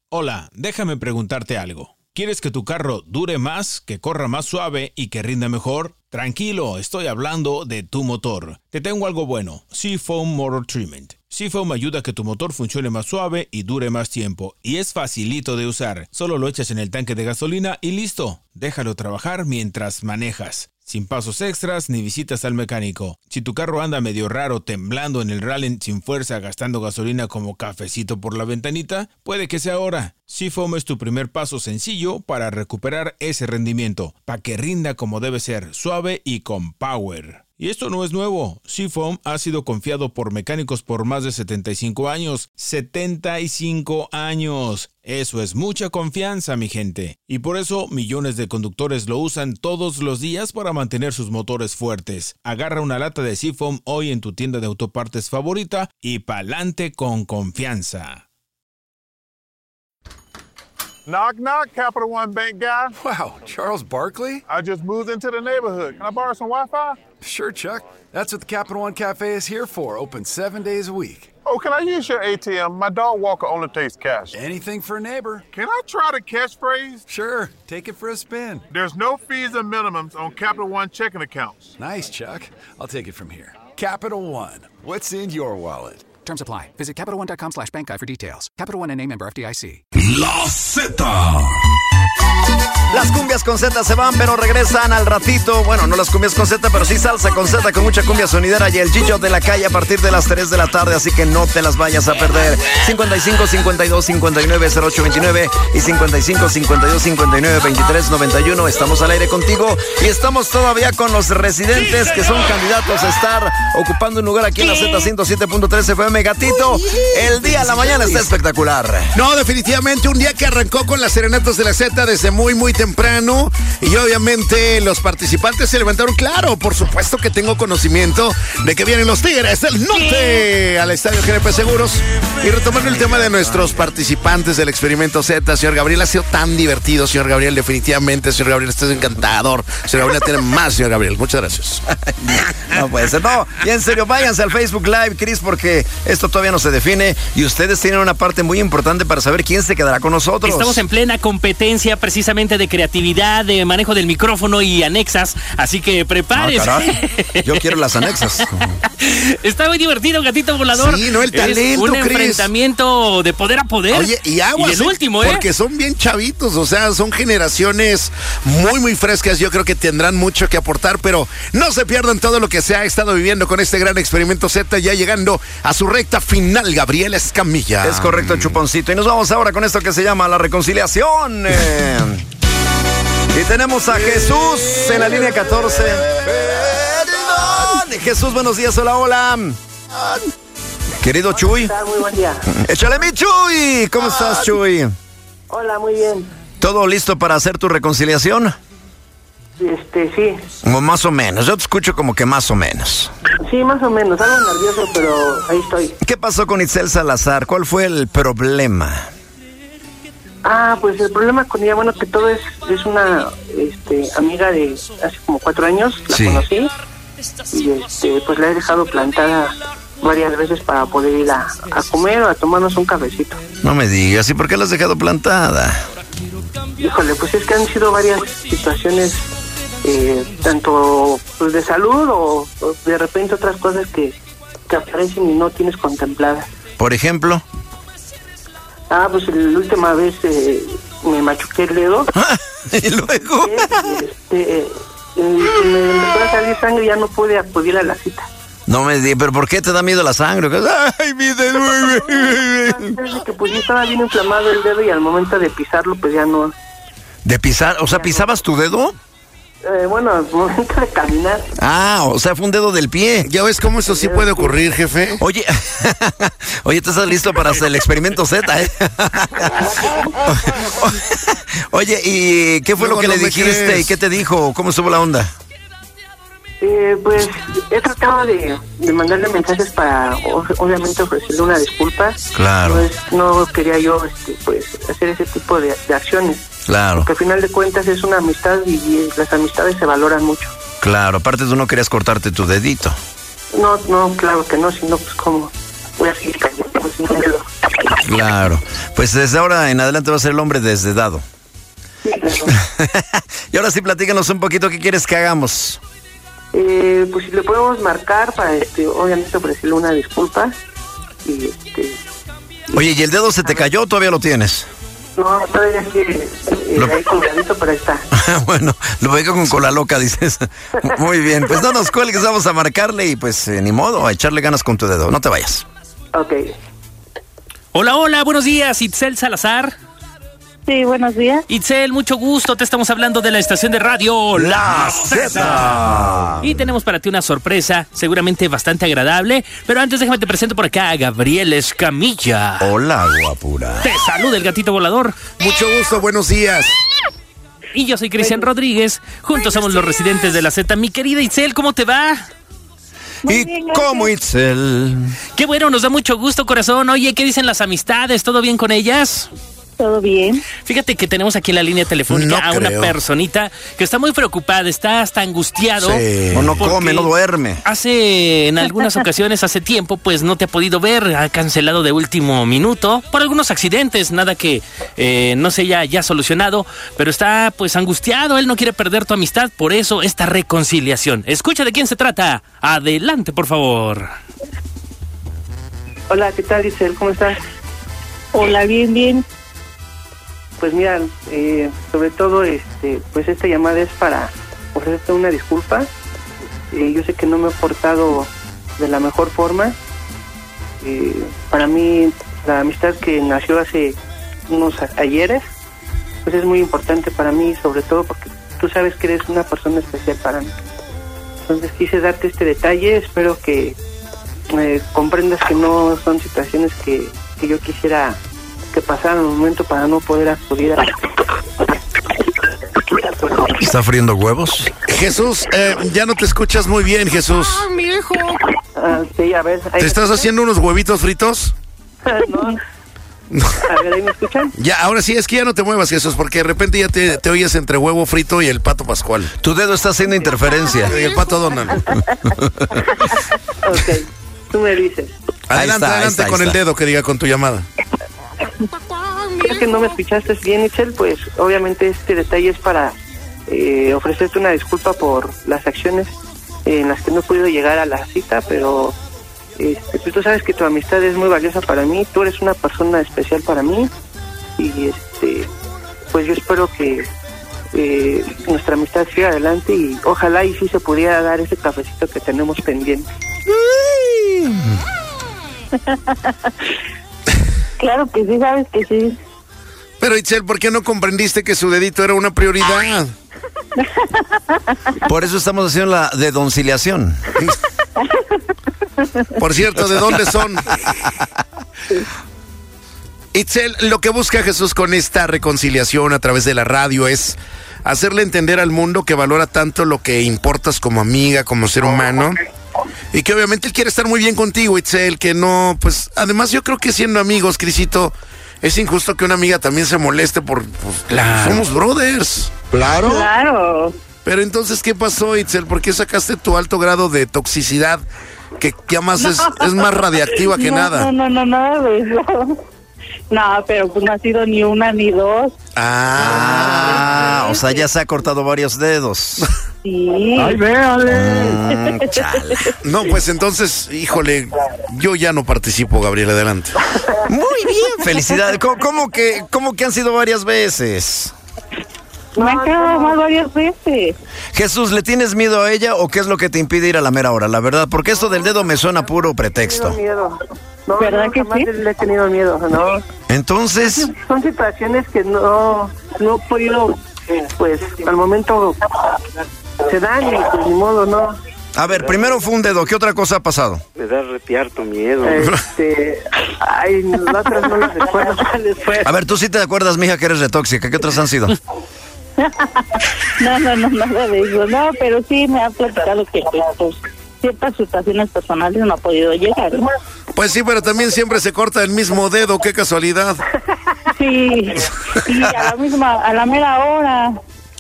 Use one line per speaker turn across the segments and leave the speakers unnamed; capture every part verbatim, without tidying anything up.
Hola, déjame preguntarte algo. ¿Quieres que tu carro dure más, que corra más suave y que rinda mejor? Tranquilo, estoy hablando de tu motor. Te tengo algo bueno, Seafoam Motor Treatment. Seafoam ayuda a que tu motor funcione más suave y dure más tiempo. Y es facilito de usar. Solo lo echas en el tanque de gasolina y listo. Déjalo trabajar mientras manejas. Sin pasos extras ni visitas al mecánico. Si tu carro anda medio raro, temblando en el rally sin fuerza, gastando gasolina como cafecito por la ventanita, puede que sea ahora. Seafoam es tu primer paso sencillo para recuperar ese rendimiento, para que rinda como debe ser, suave y con power. Y esto no es nuevo. Seafoam ha sido confiado por mecánicos por más de setenta y cinco años. ¡setenta y cinco años! Eso es mucha confianza, mi gente. Y por eso millones de conductores lo usan todos los días para mantener sus motores fuertes. Agarra una lata de Seafoam hoy en tu tienda de autopartes favorita y pa'lante con confianza.
Knock, knock, Capital One Bank guy.
Wow, Charles Barkley?
I just moved into the neighborhood. Can I borrow some Wi-Fi?
Sure, Chuck. That's what the Capital One Cafe is here for, open seven days a week.
Oh, can I use your A T M? My dog Walker only takes cash.
Anything for a neighbor.
Can I try the catchphrase?
Sure, take it for a spin.
There's no fees and minimums on Capital One checking accounts.
Nice, Chuck. I'll take it from here. Capital One, what's in your wallet?
Terms apply. Visit CapitalOne.com slash bank guide for details. Capital One N A member F D I C.
La Z.
Las cumbias con Z se van, pero regresan al ratito. Bueno, no las cumbias con Z, pero sí salsa con Z, con mucha cumbia sonidera y el Gillo de la Calle a partir de las tres de la tarde, así que no te las vayas a perder. cincuenta y cinco, cincuenta y dos, cincuenta y nueve, cero ocho veintinueve y cincuenta y cinco, cincuenta y dos, cincuenta y nueve, veintitrés, noventa y uno. Estamos al aire contigo y estamos todavía con los residentes que son candidatos a estar ocupando un lugar aquí en la Z ciento siete punto tres F M. Gatito, el día a la mañana está espectacular.
No, definitivamente un día que arrancó con las serenatas de la Z desde muy, muy temprano. Y obviamente los participantes se levantaron. Claro, por supuesto que tengo conocimiento de que vienen los Tigres del Norte al Estadio G N P Seguros. Y retomando el tema de nuestros participantes del Experimento Z, señor Gabriel, ha sido tan divertido, señor Gabriel, definitivamente, señor Gabriel, usted es encantador. Señor Gabriel, tiene más, señor Gabriel. Muchas gracias.
No puede ser, no. Y en serio, váyanse al Facebook Live, Chris, porque esto todavía no se define y ustedes tienen una parte muy importante para saber quién se quedará con nosotros.
Estamos en plena competencia precisamente de creatividad, de manejo del micrófono y anexas, así que prepárese.
Ah, caray. Yo quiero las anexas.
Está muy divertido, Gatito Volador.
Sí, no, el talento,
es un
Chris.
enfrentamiento de poder a poder.
Oye, y aguas,
y el último, ¿eh?
Porque son bien chavitos, o sea, son generaciones muy, muy frescas. Yo creo que tendrán mucho que aportar, pero no se pierdan todo lo que se ha estado viviendo con este gran Experimento Z, ya llegando a su recta final, Gabriel Escamilla.
Es correcto, Chuponcito. Y nos vamos ahora con esto que se llama la reconciliación. Eh, y tenemos a Jesús en la línea catorce. Jesús, buenos días, hola, hola. Querido Chuy.
Muy buen día.
Échale mi Chuy. ¿Cómo estás, Chuy?
Hola, muy bien.
¿Todo listo para hacer tu reconciliación?
Este, sí.
O más o menos, yo te escucho como que más o menos.
Sí, más o menos, algo nervioso, pero ahí estoy.
¿Qué pasó con Itzel Salazar? ¿Cuál fue el problema?
Ah, pues el problema con ella, bueno, que todo es, es una este, amiga de hace como cuatro años, la
sí.
conocí, y este, pues la he dejado plantada varias veces para poder ir a, a comer o a tomarnos un cafecito.
No me digas, ¿y por qué la has dejado plantada?
Híjole, pues es que han sido varias situaciones, eh, tanto pues, de salud o, o de repente otras cosas que, que aparecen y no tienes contempladas.
Por ejemplo...
Ah, pues la última vez eh, me machuqué el dedo.
¿Y luego?
Este, eh, eh, me empezó a salir sangre y ya no pude acudir a la cita.
No me digas, ¿pero por qué te da miedo la sangre? ¡Ay, mi dedo!
Desde que pues ya estaba bien inflamado el dedo y al momento de pisarlo pues ya no...
¿De pisar? O sea, ¿pisabas tu dedo?
Eh, bueno, al momento de caminar.
Ah, o sea, fue un dedo del pie.
¿Ya ves cómo eso sí puede ocurrir, jefe?
Oye, oye, ¿tú estás listo para hacer el Experimento Z, eh? Oye, ¿y qué fue
Luego
lo que
no
le
me
dijiste?
crees.
¿Y qué te dijo? ¿Cómo estuvo la onda?
Eh, pues he tratado de, de mandarle mensajes para o- obviamente ofrecerle una disculpa.
Claro.
Pues no quería yo este, pues hacer ese tipo de, de acciones.
Claro,
Porque al final de cuentas es una amistad y, y las amistades se valoran mucho.
claro. Aparte tú no querías cortarte tu dedito.
No, no, claro que no, sino pues cómo voy a seguir cayendo sin dedo.
Claro. Pues desde ahora en adelante va a ser el hombre desdedado.
Sí, claro.
Y ahora sí, platícanos un poquito qué quieres que hagamos.
Eh, pues si le podemos marcar para, este, obviamente ofrecerle una disculpa. Y este...
Oye, ¿y el dedo se te cayó o todavía lo tienes?
No, todavía sí, eh,
Lo-
ahí colgadito, pero ahí está.
Bueno, lo veo con cola loca, dices. Muy bien, pues no nos cuelgues, vamos a marcarle y pues eh, ni modo, a echarle ganas con tu dedo. No te vayas.
Ok.
Hola, hola, buenos días, Itzel Salazar.
Sí, buenos días.
Itzel, mucho gusto, te estamos hablando de la estación de radio La Z. Y tenemos para ti una sorpresa, seguramente bastante agradable, pero antes déjame te presento por acá a Gabriel Escamilla.
Hola, guapura.
Te saluda el gatito volador.
Mucho gusto, buenos días.
Y yo soy Cristian Rodríguez, juntos somos los residentes de la Z. Mi querida Itzel, ¿cómo te va?
Muy
¿Y
bien, gracias.
cómo, Itzel?
Qué bueno, nos da mucho gusto, corazón. Oye, ¿qué dicen las amistades? ¿Todo bien con ellas?
¿Todo bien?
Fíjate que tenemos aquí en la línea telefónica
No
a una
creo.
personita que está muy preocupada, está hasta angustiado.
Sí.
O no
porque
come, no duerme.
Hace, en algunas ocasiones, hace tiempo, pues no te ha podido ver, ha cancelado de último minuto por algunos accidentes, nada que eh, no se haya ya solucionado, pero está pues angustiado, él no quiere perder tu amistad, por eso esta reconciliación. Escucha de quién se trata. Adelante, por favor.
Hola, ¿qué tal, Isel? ¿Cómo estás?
Hola, bien, bien.
Pues mira, eh, sobre todo, este, pues esta llamada es para ofrecerte una disculpa. Eh, yo sé que no me he portado de la mejor forma. Eh, para mí, la amistad que nació hace unos a- ayeres, pues es muy importante para mí, sobre todo porque tú sabes que eres una persona especial para mí. Entonces quise darte este detalle, espero que eh, comprendas que no son situaciones que, que yo quisiera que pasaran un momento para no poder acudir a...
¿Está friendo huevos?
Jesús, eh, ya no te escuchas muy bien, Jesús.
Ah, sí, a ver... ahí
¿Te estás
me
haciendo unos huevitos fritos?
escuchan. No. A ver, ¿ahí me escuchan?
Ya, ahora sí, es que ya no te muevas, Jesús, porque de repente ya te, te oyes entre huevo frito y el pato Pascual.
Tu dedo está haciendo interferencia.
Y el pato Donald.
Ok, tú me dices.
Ahí
Adelante,
está, ahí
adelante
está, ahí
con el
está.
dedo que diga con tu llamada.
Ya que no me escuchaste bien, Itzel, pues obviamente este detalle es para eh, ofrecerte una disculpa por las acciones en las que no he podido llegar a la cita, pero este, pues tú sabes que tu amistad es muy valiosa para mí, tú eres una persona especial para mí y este, pues yo espero que eh, nuestra amistad siga adelante y ojalá y sí se pudiera dar ese cafecito que tenemos pendiente.
Claro que sí, sabes que sí.
Pero, Itzel, ¿por qué no comprendiste que su dedito era una prioridad?
Por eso estamos haciendo la dedonciliación.
Por cierto, ¿de dónde son? Itzel, lo que busca Jesús con esta reconciliación a través de la radio es hacerle entender al mundo que valora tanto lo que importas como amiga, como ser humano. Y que obviamente él quiere estar muy bien contigo, Itzel, que no, pues, además yo creo que siendo amigos, Crisito, es injusto que una amiga también se moleste por, pues,
Claro.
somos brothers.
Claro.
Claro.
Pero entonces, ¿qué pasó, Itzel? ¿Por qué sacaste tu alto grado de toxicidad? Que, que además es, es más radiactiva que
no,
nada.
No, no, no, nada de eso. No, pero pues no ha sido ni una ni dos.
Ah, o sea, ya se ha cortado varios dedos.
Sí.
Mm, chale.
No, pues entonces, híjole, yo ya no participo, Gabriel, adelante.
Muy bien, felicidades. ¿Cómo, cómo que, cómo que han sido varias veces?
Me ha quedado mal varias veces.
Jesús, ¿le tienes miedo a ella o qué es lo que te impide ir a la mera hora? La verdad, porque esto del dedo me suena puro pretexto.
Tengo miedo. No,
¿Verdad
no,
que
jamás
sí?
le he tenido miedo, no.
Entonces,
Son situaciones que no, no he podido, pues, al momento se dan y pues ni modo, ¿no?
a ver, primero fue un dedo, ¿qué otra cosa ha pasado?
Me da repiarto miedo.
Este, ay, las otras no las recuerdo cuáles fueron.
A ver, tú sí te acuerdas, mija, que eres retóxica. ¿Qué otras han sido?
No, no, no, nada de eso. No, pero sí me ha platicado que pues, pues, ciertas situaciones personales no ha podido llegar. ¿No?
Pues sí, pero también siempre se corta el mismo dedo, qué casualidad.
Sí, y a la misma, a la mera hora.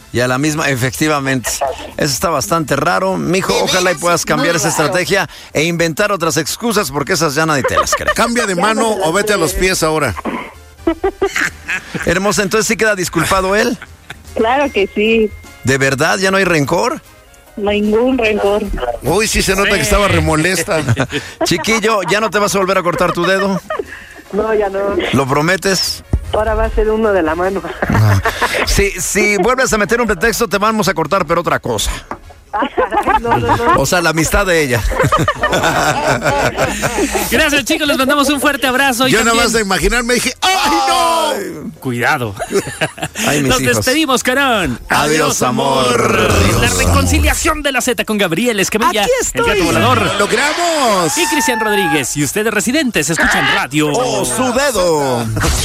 Y a la misma, efectivamente. Eso está bastante raro. Mijo, ojalá y puedas cambiar esa estrategia e inventar otras excusas porque esas ya nadie te las cree.
Cambia de mano o vete a los pies ahora.
Hermosa, entonces sí queda disculpado él.
Claro que sí.
¿De verdad ya no hay rencor?
Ningún rencor.
Uy, sí se nota que estaba remolesta.
Chiquillo, ¿ya no te vas a volver a cortar tu dedo?
No, ya no.
¿Lo prometes?
Ahora va a ser uno de la mano.
No. Si, si vuelves a meter un pretexto, te vamos a cortar, pero otra cosa.
No, no, no.
O sea, la amistad de ella.
Gracias, chicos. Les mandamos un fuerte abrazo. Y
Yo
también...
nada más de imaginarme dije, ¡ay, no!
Cuidado.
Ay, mis
Nos
hijos.
despedimos, Carón.
Adiós, amor.
La reconciliación de la Z con Gabriel Escamilla,
Aquí estoy.
el gato volador.
¡Logramos!
Y Cristian Rodríguez. Y ustedes residentes escuchan radio.
¡Oh, su dedo!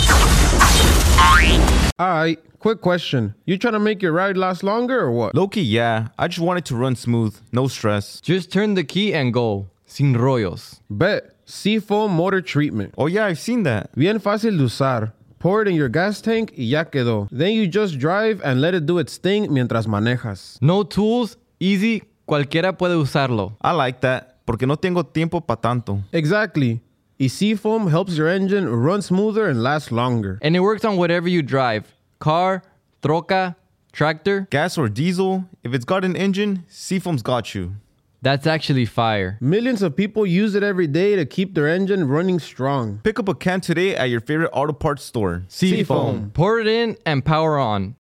Alright, quick question. You trying to make your ride last longer or what?
Low-key, yeah. I just want it to run smooth. No stress.
Just turn the key and go. Sin rollos.
Bet. Seafoam Motor Treatment.
Oh, yeah, I've seen that.
Bien fácil de usar. Pour it in your gas tank y ya quedó. Then you just drive and let it do its thing mientras manejas.
No tools, easy, cualquiera puede usarlo.
I like that, porque no tengo tiempo pa' tanto.
Exactly. Y Seafoam helps your engine run smoother and last longer.
And it works on whatever you drive. Car, troca, tractor.
Gas or diesel, if it's got an engine, Seafoam's got you.
That's actually fire.
Millions of people use it every day to keep their engine running strong.
Pick up a can today at your favorite auto parts store.
Seafoam. Pour it in and power on.